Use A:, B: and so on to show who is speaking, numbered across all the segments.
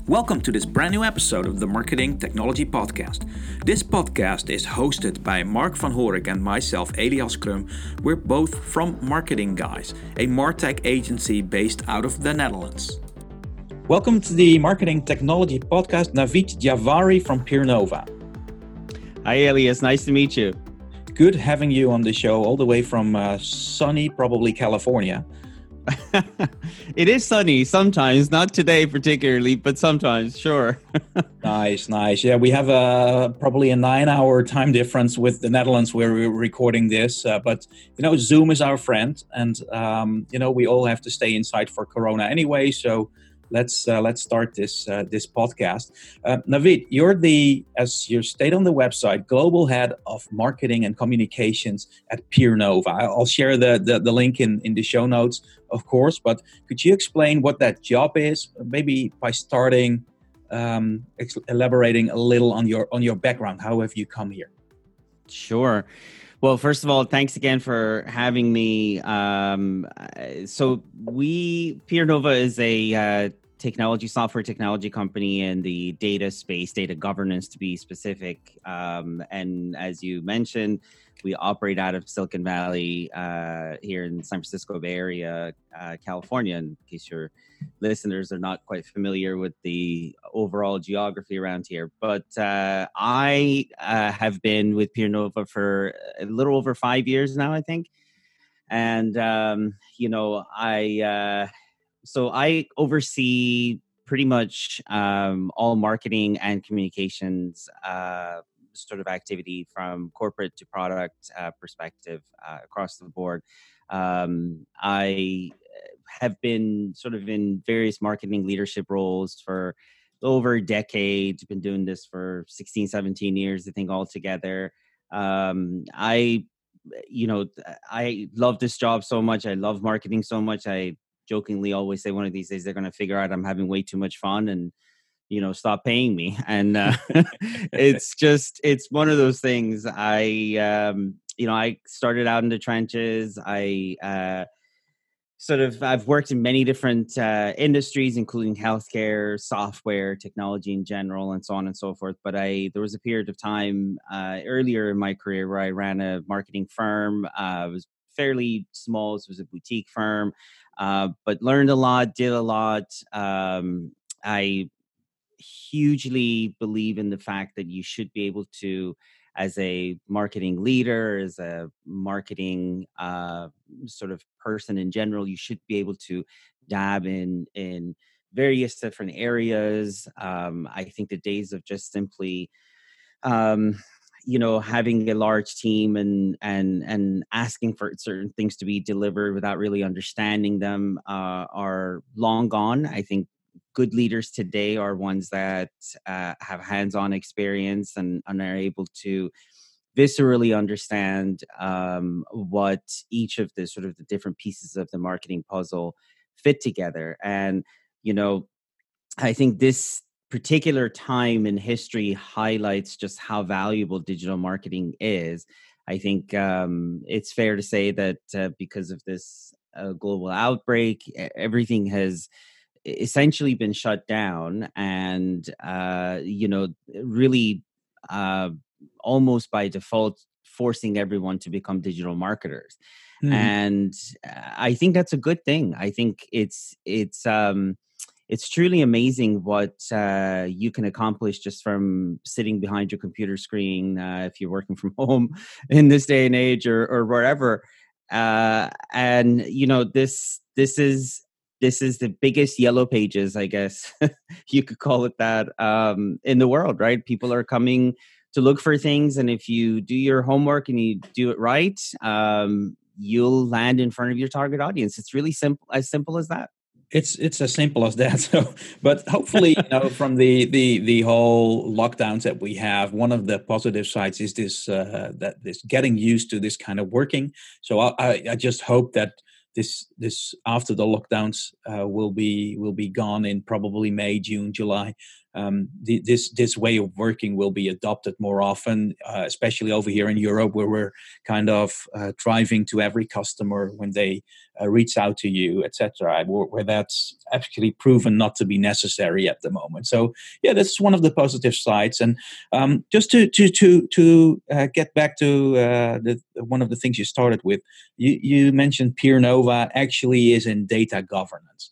A: Welcome to this brand new episode of the Marketing Technology Podcast. This podcast is hosted by Mark van Horik and myself, Elias Krum. We're both from Marketing Guys, a MarTech agency based out of the Netherlands. Welcome to the Marketing Technology Podcast, Naveed Javari from PeerNova.
B: Hi, Elias. Nice to meet you.
A: Good having you on the show, all the way from sunny, probably California.
B: It is sunny sometimes, not today particularly, but sometimes, sure.
A: Nice. Yeah, we have probably a 9-hour time difference with the Netherlands where we're recording this. But, Zoom is our friend. And, we all have to stay inside for Corona anyway. So let's start this podcast. Naveed, you're as you state on the website, Global Head of Marketing and Communications at PeerNova. I'll share the link in the show notes, of course. But could you explain what that job is? Maybe by starting elaborating a little on your background. How have you come here?
B: Sure. Well, first of all, thanks again for having me. So PeerNova is a software technology company in the data space, data governance to be specific. And as you mentioned, we operate out of Silicon Valley here in the San Francisco Bay Area, California, in case your listeners are not quite familiar with the overall geography around here. But I have been with PeerNova for a little over 5 years now, I think. And, so I oversee pretty much all marketing and communications sort of activity from corporate to product perspective across the board. I have been sort of in various marketing leadership roles for over a decade. Been doing this for 16, 17 years, I think, altogether. I love this job so much. I love marketing so much. I jokingly always say one of these days they're going to figure out I'm having way too much fun and stop paying me. And it's one of those things. I started out in the trenches. I've worked in many different industries, including healthcare, software, technology in general, and so on and so forth. But there was a period of time earlier in my career where I ran a marketing firm. It was fairly small. It was a boutique firm, but learned a lot, did a lot. I hugely believe in the fact that you should be able to, as a marketing leader, as a marketing sort of person in general, you should be able to dab in various different areas. I think the days of just simply having a large team and asking for certain things to be delivered without really understanding them are long gone. I think good leaders today are ones that have hands-on experience and are able to viscerally understand what each of the sort of the different pieces of the marketing puzzle fit together. And, I think this particular time in history highlights just how valuable digital marketing is. I think it's fair to say that because of this global outbreak, everything has essentially been shut down and, really almost by default forcing everyone to become digital marketers. And I think that's a good thing. I think it's truly amazing what you can accomplish just from sitting behind your computer screen if you're working from home in this day and age or wherever. And this is the biggest yellow pages, I guess you could call it that, in the world, right? People are coming to look for things. And if you do your homework and you do it right, you'll land in front of your target audience. It's really simple as that.
A: It's as simple as that. So, but hopefully, from the whole lockdowns that we have, one of the positive sides is this getting used to this kind of working. So I just hope that this after the lockdowns will be gone in probably May, June, July. this way of working will be adopted more often, especially over here in Europe, where we're kind of driving to every customer when they reach out to you, etc. Where that's actually proven not to be necessary at the moment. So yeah, this is one of the positive sides. And just to get back to one of the things you started with, you mentioned PeerNova actually is in data governance.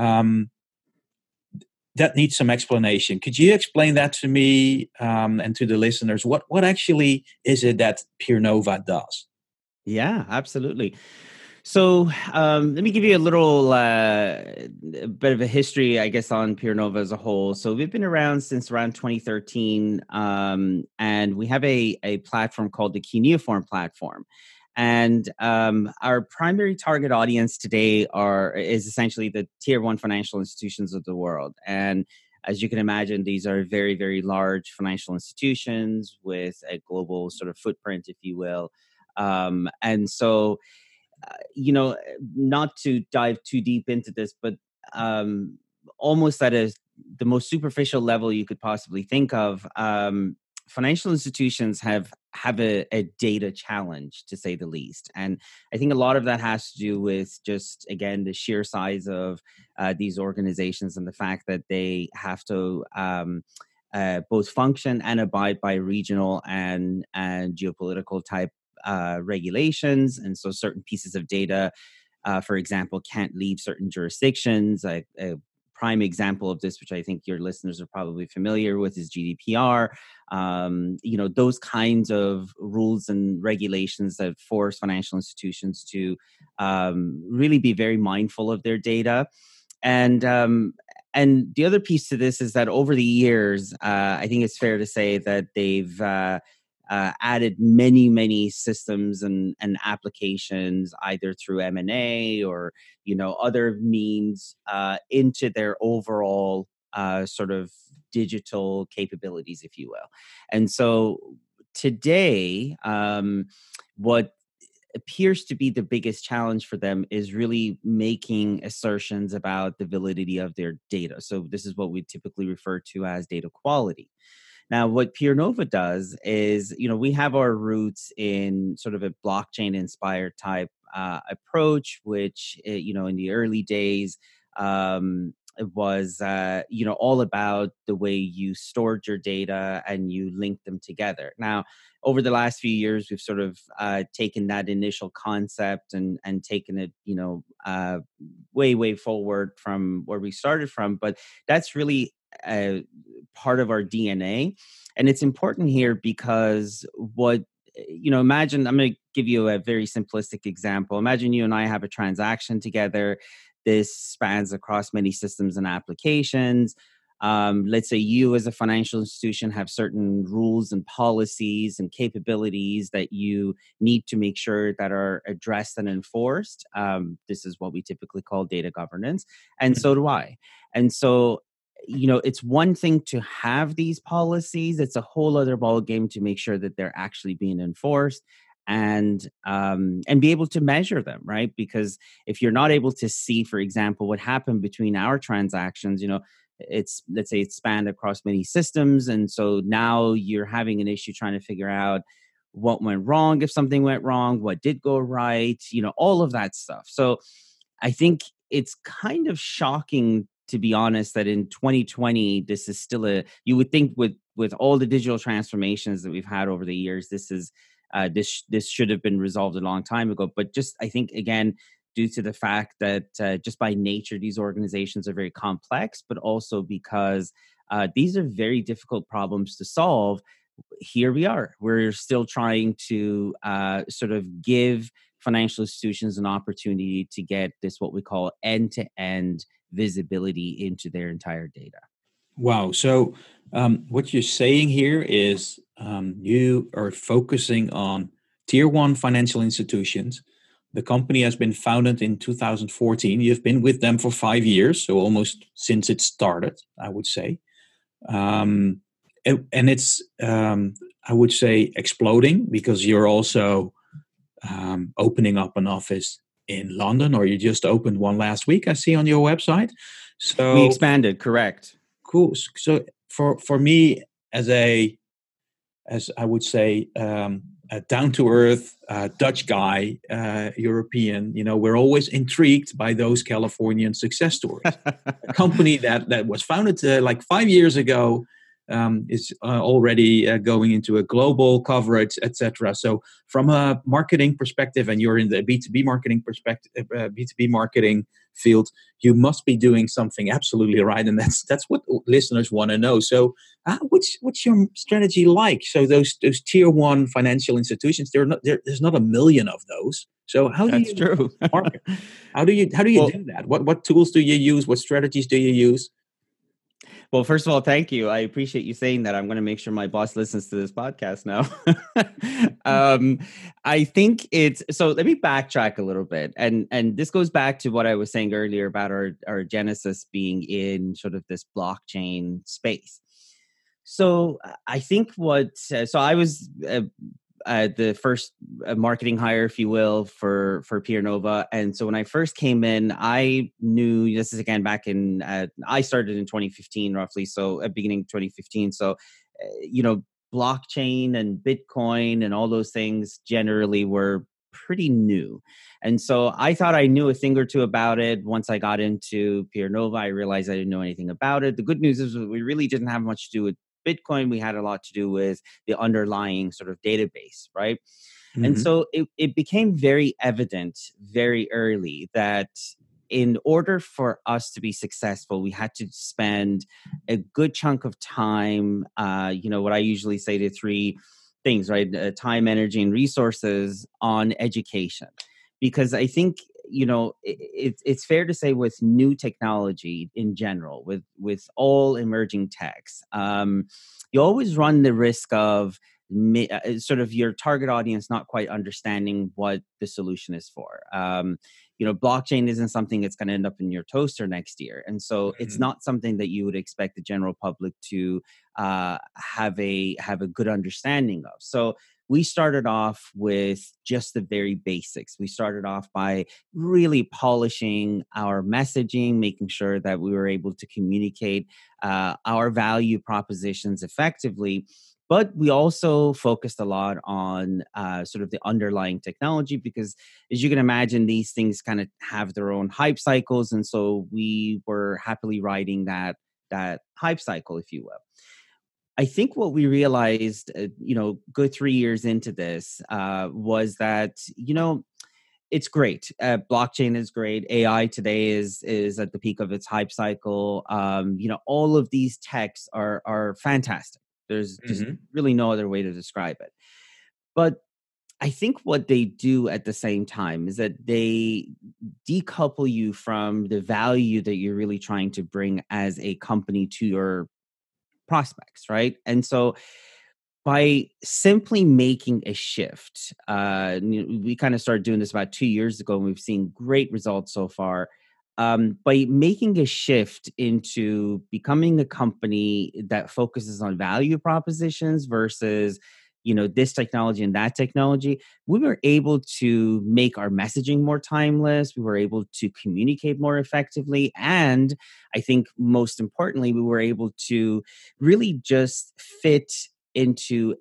A: That needs some explanation. Could you explain that to me and to the listeners? What actually is it that PeerNova does?
B: Yeah, absolutely. So let me give you a little bit of a history, I guess, on PeerNova as a whole. So we've been around since around 2013, and we have a platform called the Cuneiform platform. And our primary target audience today is essentially the tier one financial institutions of the world. And as you can imagine, these are very, very large financial institutions with a global sort of footprint, if you will. And so, not to dive too deep into this, but almost at the most superficial level you could possibly think of, financial institutions have a data challenge, to say the least. And I think a lot of that has to do with just, again, the sheer size of these organizations and the fact that they have to both function and abide by regional and geopolitical type regulations. And so certain pieces of data, for example, can't leave certain jurisdictions. A prime example of this, which I think your listeners are probably familiar with, is GDPR. Those kinds of rules and regulations that force financial institutions to really be very mindful of their data. And the other piece to this is that over the years, I think it's fair to say that they've added many systems and applications, either through M&A or other means, into their overall sort of digital capabilities, if you will. And so today, what appears to be the biggest challenge for them is really making assertions about the validity of their data. So this is what we typically refer to as data quality. Now, what PeerNova does is, we have our roots in sort of a blockchain-inspired type approach, which, in the early days, it was, all about the way you stored your data and you linked them together. Now, over the last few years, we've sort of taken that initial concept and taken it, way forward from where we started from. But that's really part of our DNA. And it's important here because imagine, I'm going to give you a very simplistic example. Imagine you and I have a transaction together. This spans across many systems and applications. Let's say you as a financial institution have certain rules and policies and capabilities that you need to make sure that are addressed and enforced. This is what we typically call data governance. And so do I. And so, it's one thing to have these policies. It's a whole other ballgame to make sure that they're actually being enforced and be able to measure them, right? Because if you're not able to see, for example, what happened between our transactions, let's say it's spanned across many systems. And so now you're having an issue trying to figure out what went wrong, if something went wrong, what did go right, all of that stuff. So I think it's kind of shocking, to be honest, that in 2020, this is still you would think with all the digital transformations that we've had over the years, this should have been resolved a long time ago. But just, I think, again, due to the fact that just by nature, these organizations are very complex, but also because these are very difficult problems to solve. Here we are. We're still trying to sort of give financial institutions an opportunity to get this, what we call end-to-end visibility into their entire data.
A: Wow. So what you're saying here is you are focusing on tier one financial institutions. The company has been founded in 2014. You've been with them for 5 years, so almost since it started, I would say. And it's, I would say, exploding because you're also opening up an office in London, or you just opened one last week, I see on your website. So
B: we expanded, correct.
A: Cool. So for me, as I would say, a down to earth Dutch guy, European, we're always intrigued by those Californian success stories. A company that was founded like 5 years ago is already going into a global coverage, etc. So, from a marketing perspective, and you're in the B2B marketing perspective, B2B marketing field, you must be doing something absolutely right, and that's what listeners want to know. So, what's your strategy like? So those tier one financial institutions, there's not a million of those. So how do
B: That's
A: you
B: true.
A: market? How do you
B: Well,
A: do that? What tools do you use? What strategies do you use?
B: Well, first of all, thank you. I appreciate you saying that. I'm going to make sure my boss listens to this podcast now. um, I think it's so. Let me backtrack a little bit, and this goes back to what I was saying earlier about our genesis being in sort of this blockchain space. So I think so I was the first marketing hire, if you will, for PeerNova. And so when I first came in, I knew this is again back in I started in 2015 roughly, so at beginning 2015. So you know, blockchain and Bitcoin and all those things generally were pretty new. And so I thought I knew a thing or two about it. Once I got into PeerNova, I realized I didn't know anything about it. The good news is we really didn't have much to do with Bitcoin. We had a lot to do with the underlying sort of database, right? And
A: Mm-hmm.
B: so it became very evident very early that in order for us to be successful, we had to spend a good chunk of time, what I usually say to three things, right? Time, energy, and resources on education. Because I think, it's fair to say with new technology in general, with all emerging techs, you always run the risk of sort of your target audience not quite understanding what the solution is for. Blockchain isn't something that's going to end up in your toaster next year, and so it's
A: Mm-hmm.
B: not something that you would expect the general public to have a good understanding of. So we started off with just the very basics. We started off by really polishing our messaging, making sure that we were able to communicate our value propositions effectively. But we also focused a lot on sort of the underlying technology because, as you can imagine, these things kind of have their own hype cycles, and so we were happily riding that hype cycle, if you will. I think what we realized, good 3 years into this, was that it's great. Blockchain is great. AI today is at the peak of its hype cycle. All of these techs are fantastic. There's just
A: Mm-hmm.
B: really no other way to describe it. But I think what they do at the same time is that they decouple you from the value that you're really trying to bring as a company to your prospects, right? And so by simply making a shift, we kind of started doing this about 2 years ago, and we've seen great results so far. By making a shift into becoming a company that focuses on value propositions versus this technology and that technology, we were able to make our messaging more timeless. We were able to communicate more effectively, and I think most importantly, we were able to really just fit into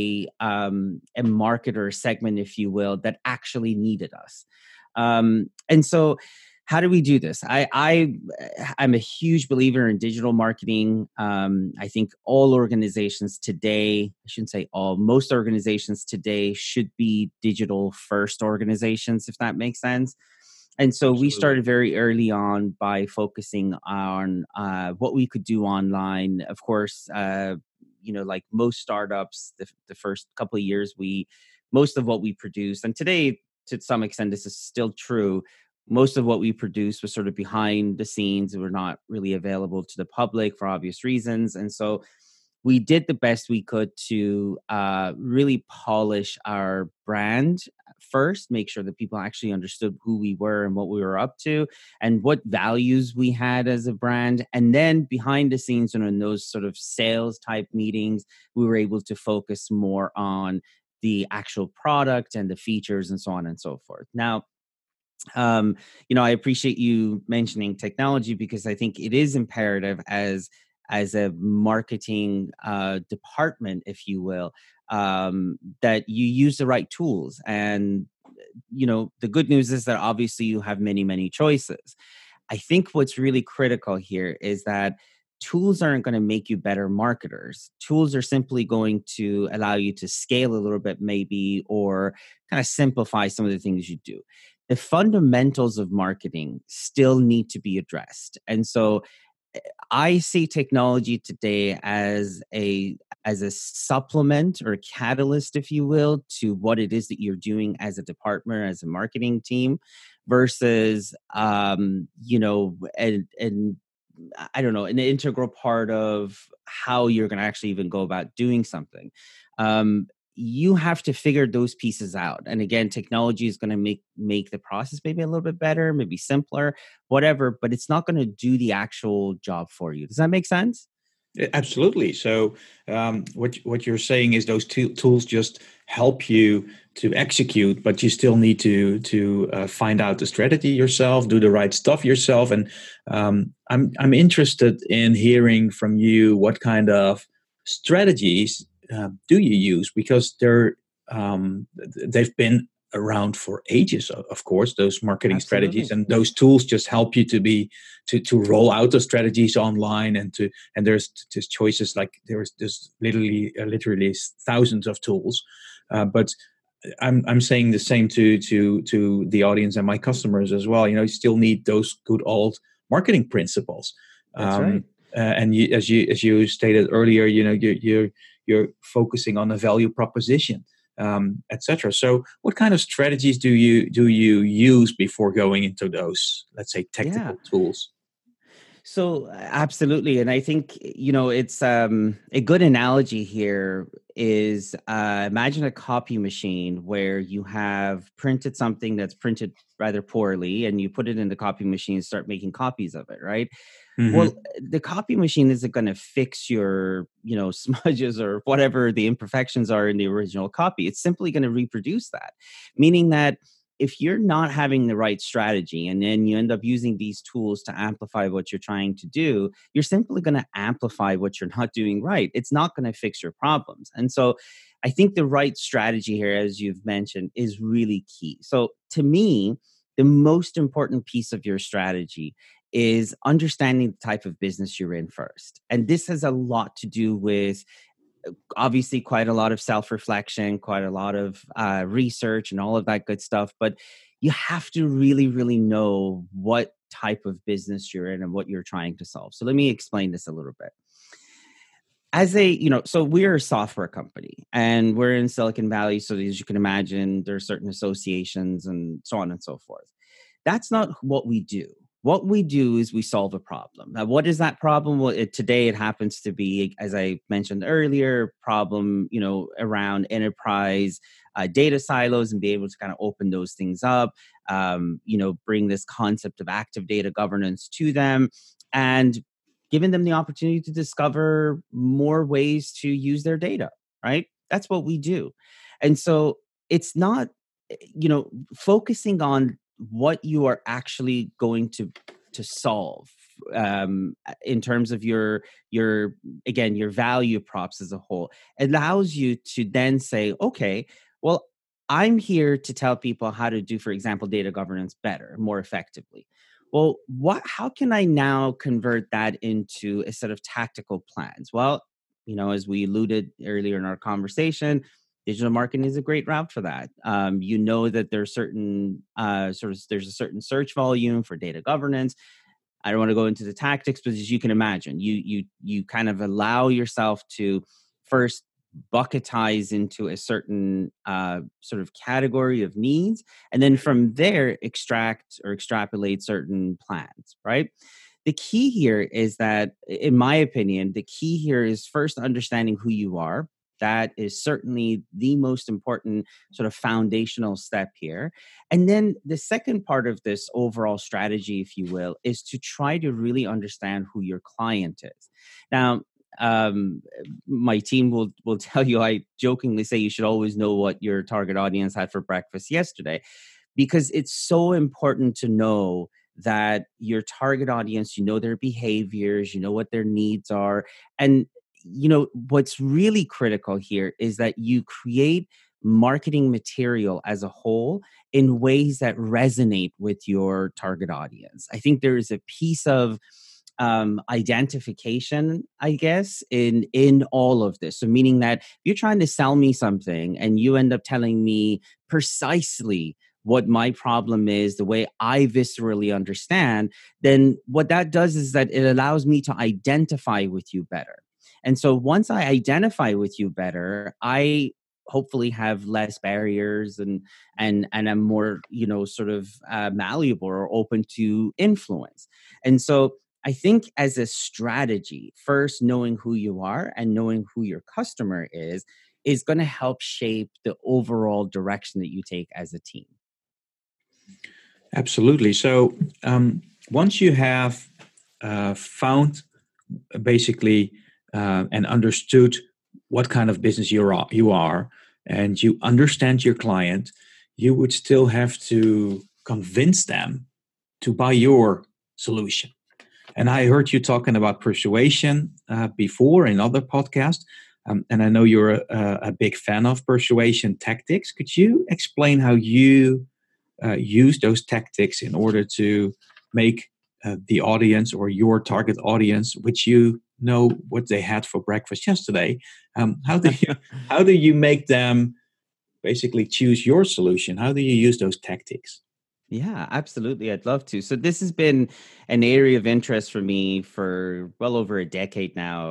B: a market or a segment, if you will, that actually needed us. And so how do we do this? I'm a huge believer in digital marketing. I think all organizations today, I shouldn't say all, most organizations today should be digital first organizations, if that makes sense. And so we
A: Absolutely.
B: started very early on by focusing on what we could do online. Of course, like most startups, the first couple of years, most of what we produced, and today to some extent this is still true, most of what we produced was sort of behind the scenes. We're not really available to the public for obvious reasons. And so we did the best we could to really polish our brand first, make sure that people actually understood who we were and what we were up to and what values we had as a brand. And then behind the scenes and in those sort of sales type meetings, we were able to focus more on the actual product and the features and so on and so forth. Now, I appreciate you mentioning technology because I think it is imperative as a marketing department, if you will, that you use the right tools. And the good news is that obviously you have many, many choices. I think what's really critical here is that tools aren't going to make you better marketers. Tools are simply going to allow you to scale a little bit, maybe, or kind of simplify some of the things you do. The fundamentals of marketing still need to be addressed. And so I see technology today as a supplement or a catalyst, if you will, to what it is that you're doing as a department, as a marketing team, versus and I don't know, an integral part of how you're going to actually even go about doing something. You have to figure those pieces out. And again, technology is going to make the process maybe a little bit better, maybe simpler, whatever, but it's not going to do the actual job for you. Does that make sense?
A: Absolutely. So, what you're saying is those tools just help you to execute, but you still need to find out the strategy yourself, do the right stuff yourself. And I'm interested in hearing from you what kind of strategies do you use, because they've been around for ages, of course, those marketing strategies,
B: Absolutely.
A: and those tools just help you to roll out the strategies online, and there's just choices, like there's literally thousands of tools, but I'm saying the same to the audience and my customers as well. You still need those good old marketing principles.
B: That's right.
A: And as you stated earlier, you're focusing on a value proposition, etc. So, what kind of strategies do you use before going into those, let's say,
B: Yeah.
A: technical tools?
B: So absolutely, and I think it's a good analogy here is imagine a copy machine where you have printed something that's printed rather poorly, and you put it in the copy machine and start making copies of it, right? Well,
A: Hmm.
B: the copy machine isn't going to fix your smudges or whatever the imperfections are in the original copy. It's simply going to reproduce that, meaning that if you're not having the right strategy and then you end up using these tools to amplify what you're trying to do, you're simply going to amplify what you're not doing right. It's not going to fix your problems. And so I think the right strategy here, as you've mentioned, is really key. So to me, the most important piece of your strategy is understanding the type of business you're in first. And this has a lot to do with obviously quite a lot of self-reflection, quite a lot of research and all of that good stuff, but you have to really, really know what type of business you're in and what you're trying to solve. So let me explain this a little bit. So we're a software company and we're in Silicon Valley. So as you can imagine, there are certain associations and so on and so forth. That's not what we do. What we do is we solve a problem. Now, what is that problem? Well, today it happens to be, as I mentioned earlier, problem around enterprise data silos and be able to kind of open those things up. Bring this concept of active data governance to them, and giving them the opportunity to discover more ways to use their data. Right? That's what we do, and so it's not focusing on what you are actually going to solve in terms of your value props as a whole allows you to then say, okay, well, I'm here to tell people how to do, for example, data governance better, more effectively. Well, how can I now convert that into a set of tactical plans? Well, as we alluded earlier in our conversation, digital marketing is a great route for that. That there's certain there's a certain search volume for data governance. I don't want to go into the tactics, but as you can imagine, you kind of allow yourself to first bucketize into a certain sort of category of needs, and then from there extract or extrapolate certain plans, right? The key here is that, in my opinion, the key here is first understanding who you are. That is certainly the most important sort of foundational step here. And then the second part of this overall strategy, if you will, is to try to really understand who your client is. Now, my team will tell you, I jokingly say you should always know what your target audience had for breakfast yesterday, because it's so important to know that your target audience, you know their behaviors, you know what their needs are. And, what's really critical here is that you create marketing material as a whole in ways that resonate with your target audience. I think there is a piece of identification, I guess, in all of this. So meaning that if you're trying to sell me something and you end up telling me precisely what my problem is, the way I viscerally understand, then what that does is that it allows me to identify with you better. And so once I identify with you better, I hopefully have less barriers and I'm more, sort of malleable or open to influence. And so I think as a strategy, first knowing who you are and knowing who your customer is going to help shape the overall direction that you take as a team.
A: Absolutely. So once you have found basically and understood what kind of business you are, and you understand your client, you would still have to convince them to buy your solution. And I heard you talking about persuasion before in other podcasts. And I know you're a big fan of persuasion tactics. Could you explain how you use those tactics in order to make the audience or your target audience, which you know what they had for breakfast yesterday, how do you make them basically choose your solution? How do you use those tactics?
B: Yeah, absolutely. I'd love to. So this has been an area of interest for me for well over a decade now.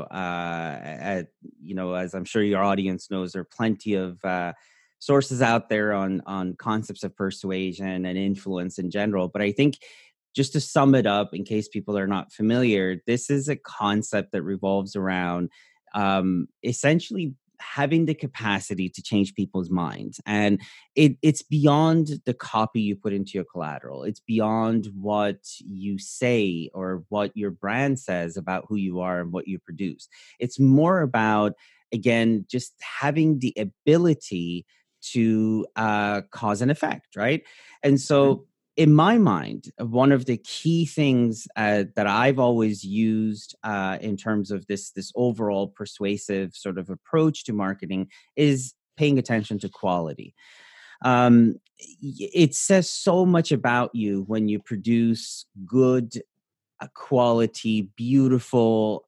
B: As I'm sure your audience knows, there are plenty of sources out there on concepts of persuasion and influence in general. But I think just to sum it up, in case people are not familiar, this is a concept that revolves around essentially having the capacity to change people's minds. And it's beyond the copy you put into your collateral. It's beyond what you say or what your brand says about who you are and what you produce. It's more about, again, just having the ability to cause an effect, right? And so in my mind, one of the key things that I've always used in terms of this overall persuasive sort of approach to marketing is paying attention to quality. It says so much about you when you produce good quality, beautiful,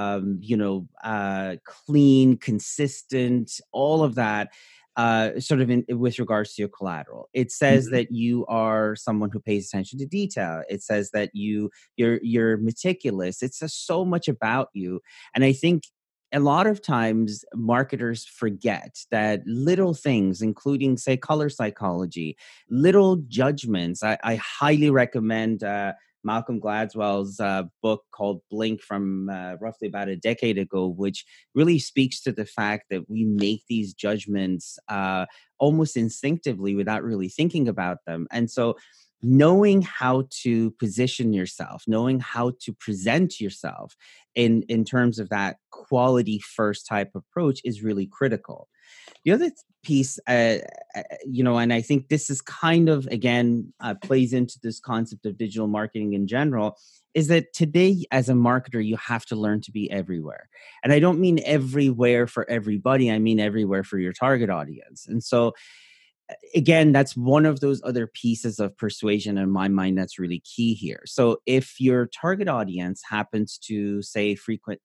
B: clean, consistent, all of that. Sort of with regards to your collateral, it says that you are someone who pays attention to detail. It says that you're meticulous. It says so much about you, and I think a lot of times marketers forget that little things, including say color psychology, little judgments. I highly recommend Malcolm Gladwell's book called Blink from roughly about a decade ago, which really speaks to the fact that we make these judgments almost instinctively without really thinking about them. And so knowing how to position yourself, knowing how to present yourself in terms of that quality first type approach is really critical. The other piece, and I think this is kind of, again, plays into this concept of digital marketing in general, is that today as a marketer, you have to learn to be everywhere. And I don't mean everywhere for everybody. I mean everywhere for your target audience. And so, again, that's one of those other pieces of persuasion in my mind that's really key here. So if your target audience happens to say frequent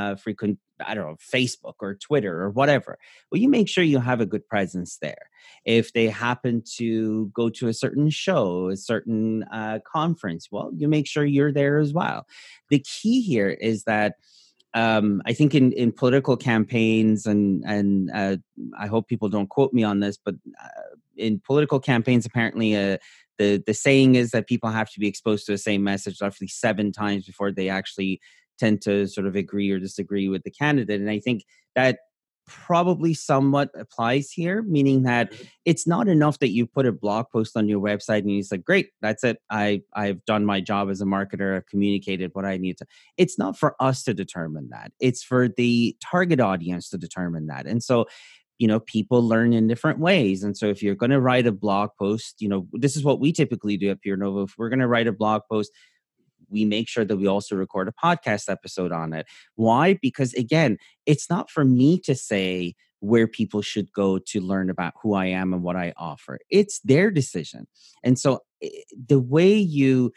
B: I don't know, Facebook or Twitter or whatever, well, you make sure you have a good presence there. If they happen to go to a certain show, a certain conference, well, you make sure you're there as well. The key here is that I think in political campaigns, and I hope people don't quote me on this, but in political campaigns, apparently the saying is that people have to be exposed to the same message roughly 7 times before they actually tend to sort of agree or disagree with the candidate. And I think that probably somewhat applies here, meaning that it's not enough that you put a blog post on your website and you say, great, that's it. I've done my job as a marketer. I've communicated what I need to. It's not for us to determine that. It's for the target audience to determine that. And so people learn in different ways. And so if you're going to write a blog post, this is what we typically do at PureNova. If we're going to write a blog post, we make sure that we also record a podcast episode on it. Why? Because again, it's not for me to say where people should go to learn about who I am and what I offer. It's their decision. And so the way you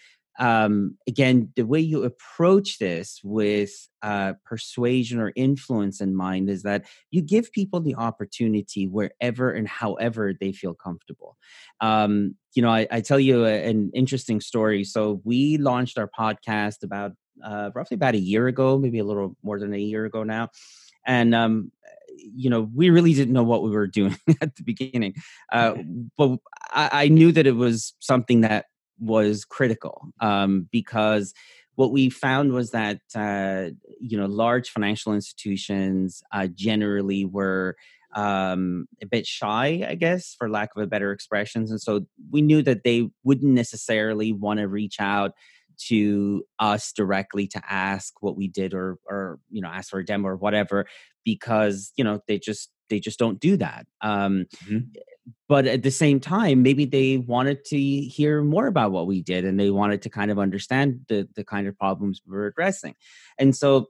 B: the way you approach this with persuasion or influence in mind is that you give people the opportunity wherever and however they feel comfortable. I tell you an interesting story. So we launched our podcast about roughly about a year ago, maybe a little more than a year ago now. And we really didn't know what we were doing at the beginning, but I knew that it was something that was critical, because what we found was that large financial institutions generally were a bit shy, I guess, for lack of a better expressions. And so we knew that they wouldn't necessarily want to reach out to us directly to ask what we did, or ask for a demo or whatever, because they just don't do that.
A: Mhm.
B: But at the same time, maybe they wanted to hear more about what we did, and they wanted to kind of understand the kind of problems we were addressing. And so,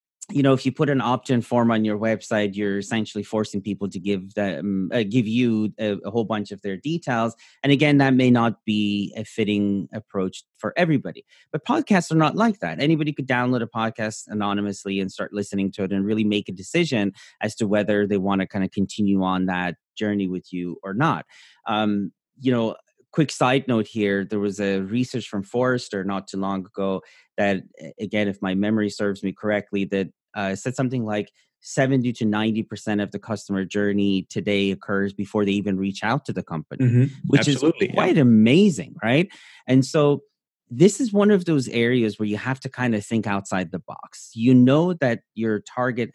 B: if you put an opt-in form on your website, you're essentially forcing people to give you a whole bunch of their details. And again, that may not be a fitting approach for everybody. But podcasts are not like that. Anybody could download a podcast anonymously and start listening to it and really make a decision as to whether they want to kind of continue on that journey with you or not. Um, you know, Quick side note here, there was a research from Forrester not too long ago that, again, if my memory serves me correctly, that said something like 70 to 90% of the customer journey today occurs before they even reach out to the company, which is
A: Absolutely. Yeah.
B: quite amazing, right? And so this is one of those areas where you have to kind of think outside the box. You know that your target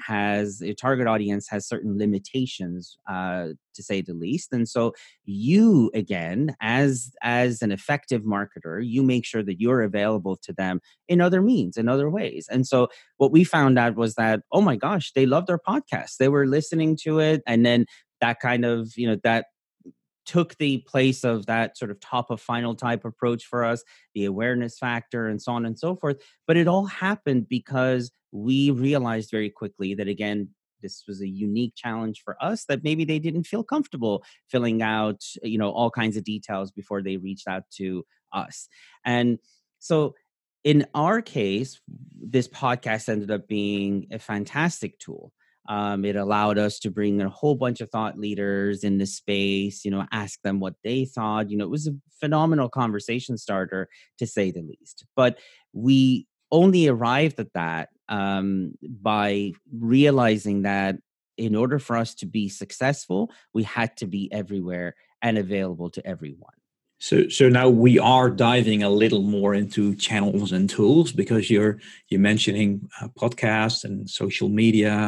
B: audience has certain limitations, to say the least. And so you, again, as an effective marketer, you make sure that you're available to them in other means, in other ways. And so what we found out was that, oh my gosh, they loved our podcast. They were listening to it. And then that kind of, that took the place of that sort of top of funnel type approach for us, the awareness factor and so on and so forth. But it all happened because we realized very quickly that, again, this was a unique challenge for us, that maybe they didn't feel comfortable filling out, all kinds of details before they reached out to us. And so in our case, this podcast ended up being a fantastic tool. It allowed us to bring in a whole bunch of thought leaders in the space, ask them what they thought. It was a phenomenal conversation starter, to say the least. But we only arrived at that by realizing that in order for us to be successful, we had to be everywhere and available to everyone.
A: So now we are diving a little more into channels and tools, because you're mentioning podcasts and social media.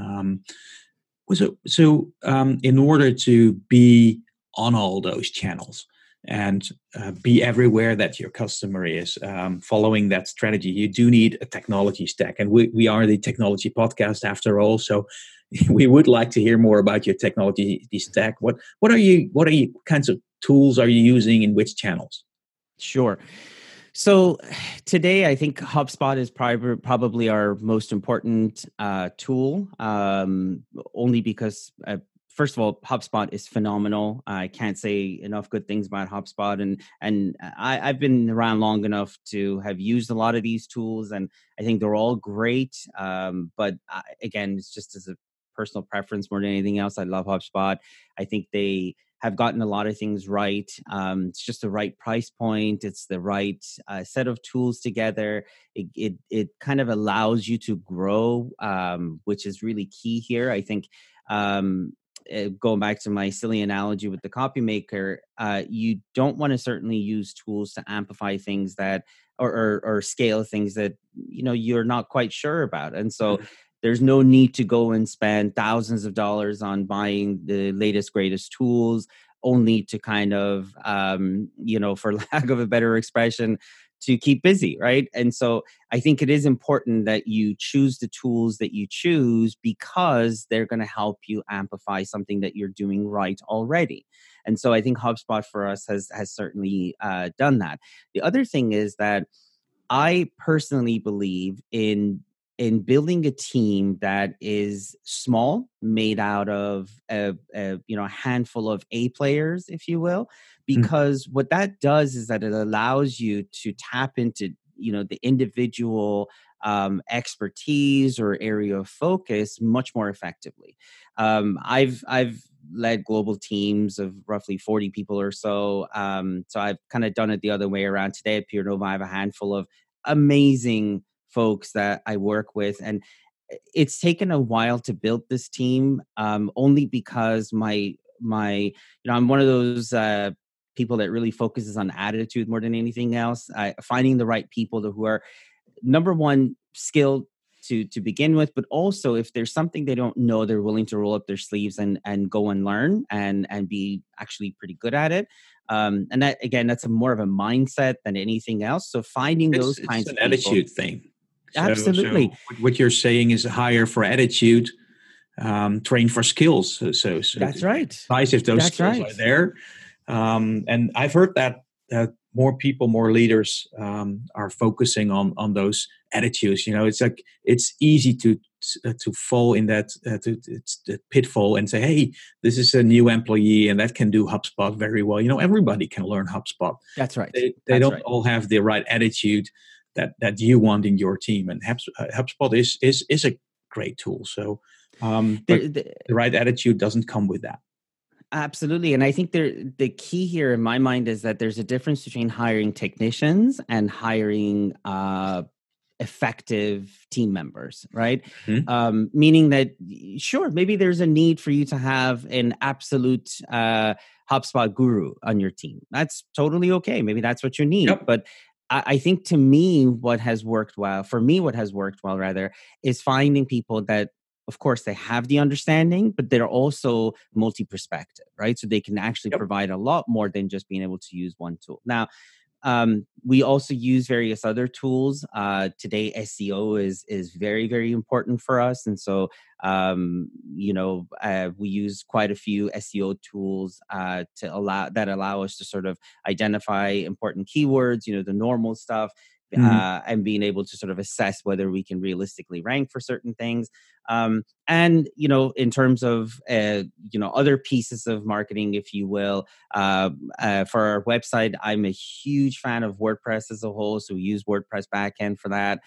A: In order to be on all those channels and be everywhere that your customer is, following that strategy, you do need a technology stack. And we are the technology podcast after all, so we would like to hear more about your technology stack. What are you kinds of tools are you using in which channels?
B: Sure. So today, I think HubSpot is probably our most important tool, only because, first of all, HubSpot is phenomenal. I can't say enough good things about HubSpot, and I've been around long enough to have used a lot of these tools, and I think they're all great. But again, it's just as a personal preference more than anything else. I love HubSpot. I think they have gotten a lot of things right. It's just the right price point. It's the right set of tools together. It kind of allows you to grow, which is really key here. I think going back to my silly analogy with the copy maker, you don't want to certainly use tools to amplify things that or scale things that you're not quite sure about. And so there's no need to go and spend thousands of dollars on buying the latest, greatest tools, only to kind of, for lack of a better expression, to keep busy, right? And so I think it is important that you choose the tools that you choose because they're going to help you amplify something that you're doing right already. And so I think HubSpot for us has certainly done that. The other thing is that I personally believe in building a team that is small, made out of a handful of A players, if you will,
A: Mm.
B: because what that does is that it allows you to tap into the individual expertise or area of focus much more effectively. I've led global teams of roughly 40 people or so. So I've kind of done it the other way around. Today at PeerNova, I have a handful of amazing folks that I work with. And it's taken a while to build this team, only because I'm one of those people that really focuses on attitude more than anything else. Finding the right people who are, number one, skilled to begin with, but also if there's something they don't know, they're willing to roll up their sleeves and go and learn and be actually pretty good at it. And that, again, that's more of a mindset than anything else. So finding those
A: It's
B: kinds
A: an
B: of people.
A: attitude thing. So
B: Absolutely.
A: what you're saying is hire for attitude, train for skills. So
B: That's right.
A: nice if those
B: That's
A: skills
B: right.
A: are there. And I've heard that more people, more leaders are focusing on those attitudes. It's like it's easy to fall in that it's the pitfall and say, hey, this is a new employee and that can do HubSpot very well. Everybody can learn HubSpot.
B: That's right.
A: They
B: That's
A: don't
B: right.
A: all have the right attitude that you want in your team. And HubSpot is a great tool. So, but
B: The
A: the right attitude doesn't come with that.
B: Absolutely. And I think the key here in my mind is that there's a difference between hiring technicians and hiring effective team members, right?
A: Mhm.
B: Meaning that, sure, maybe there's a need for you to have an absolute HubSpot guru on your team. That's totally okay. Maybe that's what you need.
A: Yep.
B: But I think to me, what has worked well, for me, what has worked well rather, is finding people that, of course, they have the understanding, but they're also multi-perspective, right? So they can actually
A: Yep.
B: provide a lot more than just being able to use one tool. Now, we also use various other tools. Today, SEO is very, very important for us, and so we use quite a few SEO tools to allow us to sort of identify important keywords. The normal stuff.
A: Mhm.
B: And being able to sort of assess whether we can realistically rank for certain things. And in terms of other pieces of marketing, if you will, for our website, I'm a huge fan of WordPress as a whole, so we use WordPress backend for that.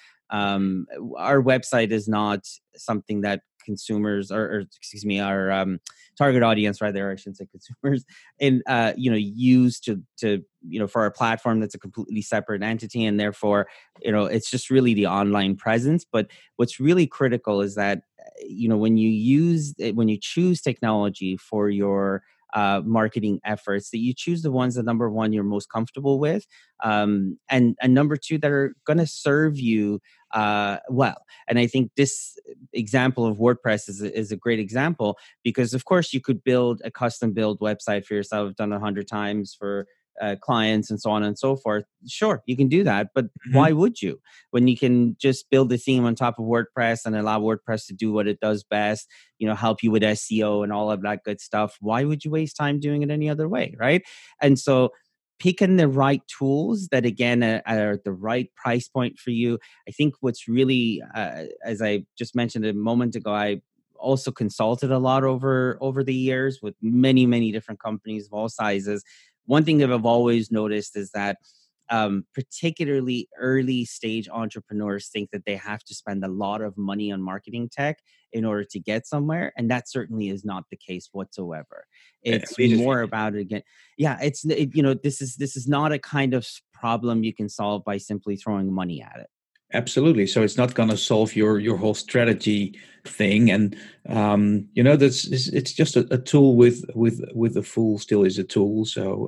B: Our website is not something that consumers or excuse me, our target audience, rather, I shouldn't say consumers, and use to for our platform. That's a completely separate entity, and therefore it's just really the online presence. But what's really critical is that when you choose technology for your marketing efforts, that you choose the ones that, number one, you're most comfortable with, and number two, that are going to serve you well. And I think this example of WordPress is a great example, because of course you could build a custom build website for yourself. I've done 100 times for clients and so on and so forth. Sure, you can do that, but why
A: Mhm.
B: would you, when you can just build a theme on top of WordPress and allow WordPress to do what it does best, help you with SEO and all of that good stuff? Why would you waste time doing it any other way, right? And so picking the right tools that, again, are at the right price point for you. I think what's really, as I just mentioned a moment ago, I also consulted a lot over the years with many, many different companies of all sizes. One thing that I've always noticed is that particularly early stage entrepreneurs think that they have to spend a lot of money on marketing tech in order to get somewhere, and that certainly is not the case whatsoever. It's
A: Immediately.
B: more about, again, yeah, this is not a kind of problem you can solve by simply throwing money at it.
A: Absolutely. So it's not going to solve your whole strategy thing, and that's it's just a tool with a fool still is a tool. So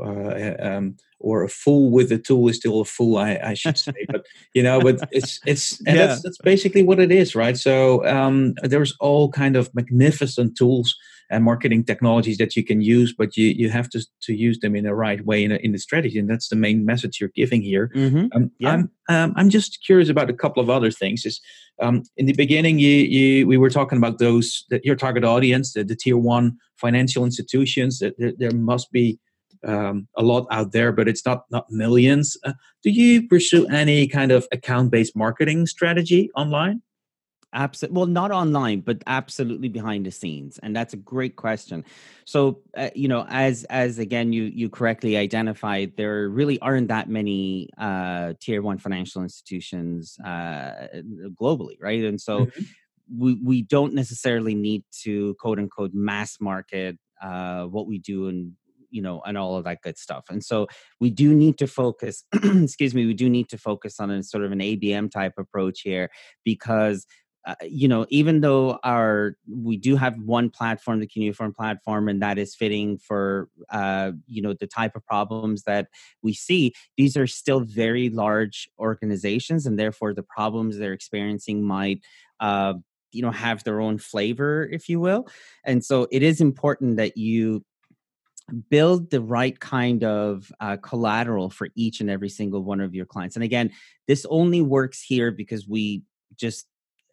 A: or a fool with a tool is still a fool, I should say. But it's and
B: Yeah.
A: that's basically what it is, right? So there's all kind of magnificent tools and marketing technologies that you can use, but you have to use them in the right way in the strategy, and that's the main message you're giving here.
B: Yeah.
A: I'm just curious about a couple of other things. Is in the beginning, we were talking about those that your target audience, the tier one financial institutions. That there must be a lot out there, but it's not millions. Do you pursue any kind of account-based marketing strategy online?
B: Absolutely. Well, not online, but absolutely behind the scenes, and that's a great question. So, as again you correctly identified, there really aren't that many tier one financial institutions globally, right? And so
A: Mhm.
B: we don't necessarily need to quote unquote mass market what we do and all of that good stuff. And so we do need to focus excuse me, we do need to focus on a sort of an ABM type approach here because even though we do have one platform, the Cuneiform platform, and that is fitting for the type of problems that we see, these are still very large organizations, and therefore the problems they're experiencing might have their own flavor, if you will. And so it is important that you build the right kind of collateral for each and every single one of your clients. And again, this only works here because we just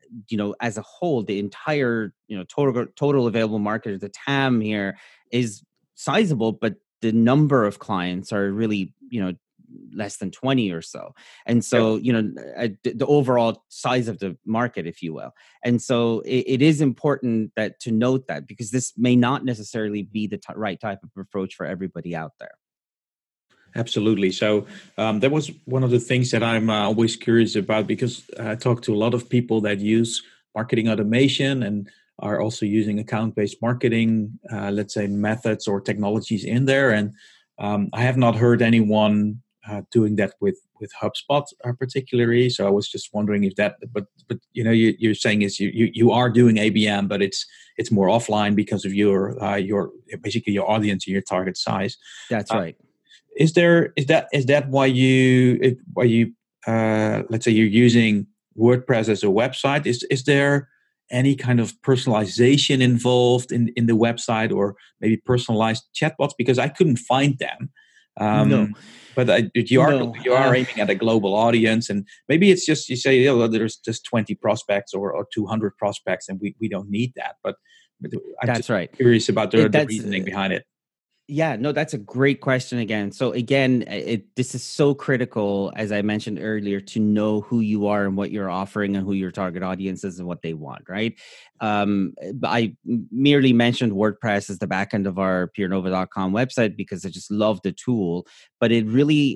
B: as a whole, the entire total available market, the TAM here is sizable, but the number of clients are really less than 20 or so. And
A: Yep.
B: so the overall size of the market, if you will. And so it is important that to note that, because this may not necessarily be the right type of approach for everybody out there.
A: Absolutely. So that was one of the things that I'm always curious about, because I talk to a lot of people that use marketing automation and are also using account-based marketing, let's say, methods or technologies in there. And I have not heard anyone doing that with HubSpot particularly. So I was just wondering if that, but you're saying is you are doing ABM, but it's more offline because of your basically your audience and your target size.
B: That's right.
A: Is that why you let's say you're using WordPress as a website? Is there any kind of personalization involved in the website, or maybe personalized chatbots? Because I couldn't find them.
B: No,
A: But you are
B: no.
A: you are aiming at a global audience, and maybe it's just you say, well, there's just 20 prospects or 200 prospects, and we don't need that. But I'm just
B: That's right.
A: curious about the
B: That's
A: reasoning behind it.
B: Yeah, no, that's a great question again. So again, this is so critical, as I mentioned earlier, to know who you are and what you're offering and who your target audience is and what they want, right? But I merely mentioned WordPress as the backend of our PeerNova.com website because I just love the tool. But it really,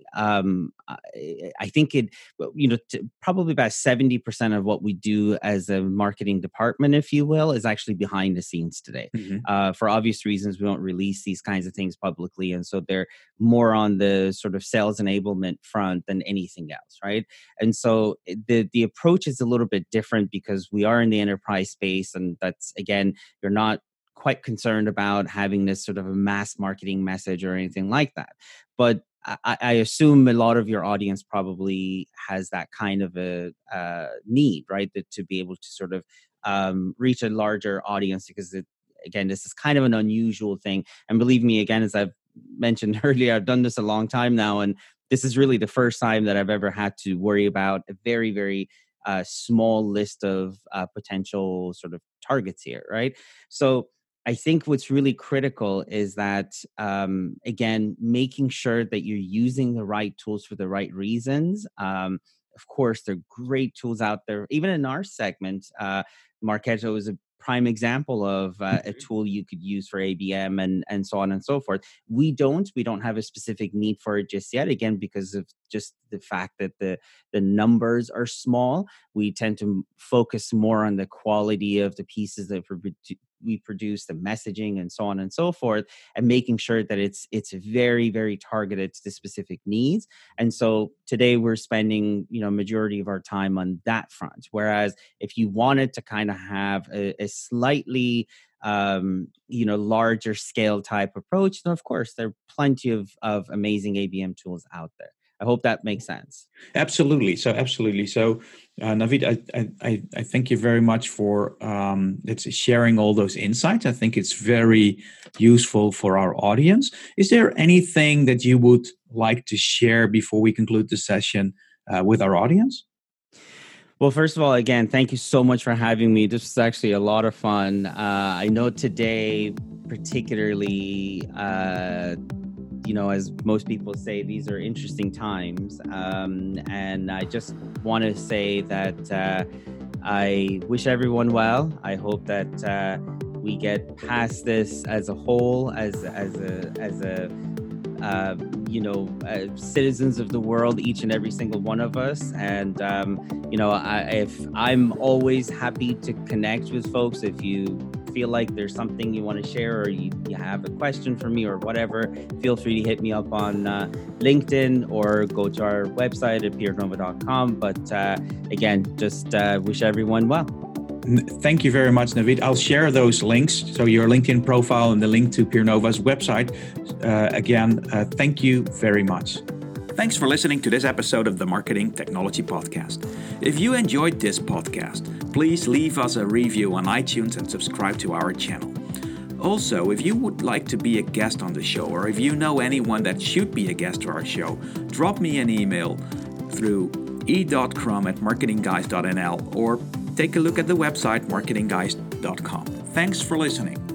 B: I think probably about 70% of what we do as a marketing department, if you will, is actually behind the scenes today.
A: Mhm.
B: For obvious reasons, we don't release these kinds of things publicly, and so they're more on the sort of sales enablement front than anything else, right? And so the approach is a little bit different because we are in the enterprise space, and that's again, you're not quite concerned about having this sort of a mass marketing message or anything like that. But I assume a lot of your audience probably has that kind of a need, right? That to be able to sort of reach a larger audience, because again, this is kind of an unusual thing. And believe me, again, as I've mentioned earlier, I've done this a long time now. And this is really the first time that I've ever had to worry about a very, very small list of potential sort of targets here, right? So I think what's really critical is that, again, making sure that you're using the right tools for the right reasons. Of course, there are great tools out there. Even in our segment, Marketo is a prime example of a tool you could use for ABM and so on and so forth. We don't have a specific need for it just yet, again, because of just the fact that the numbers are small. We tend to focus more on the quality of the pieces that we produce, the messaging and so on and so forth, and making sure that it's very, very targeted to the specific needs. And so today we're spending majority of our time on that front. Whereas if you wanted to kind of have a slightly larger scale type approach, then of course there are plenty of amazing ABM tools out there. I hope that makes sense.
A: Absolutely. So, Navid, I thank you very much for sharing all those insights. I think it's very useful for our audience. Is there anything that you would like to share before we conclude the session with our audience?
B: Well, first of all, again, thank you so much for having me. This was actually a lot of fun. I know today, particularly, as most people say, these are interesting times. And I just want to say that I wish everyone well. I hope that we get past this as a whole, as citizens of the world, each and every single one of us. And, if I'm always happy to connect with folks, if you feel like there's something you want to share or you have a question for me or whatever, feel free to hit me up on LinkedIn or go to our website at peernova.com. But again, just wish everyone well.
A: Thank you very much, Navid. I'll share those links, so your LinkedIn profile and the link to PeerNova's website. Thank you very much. Thanks for listening to this episode of the Marketing Technology Podcast. If you enjoyed this podcast, please leave us a review on iTunes and subscribe to our channel. Also, if you would like to be a guest on the show, or if you know anyone that should be a guest to our show, drop me an email through e.crum@marketingguys.nl or take a look at the website marketingguys.com. Thanks for listening.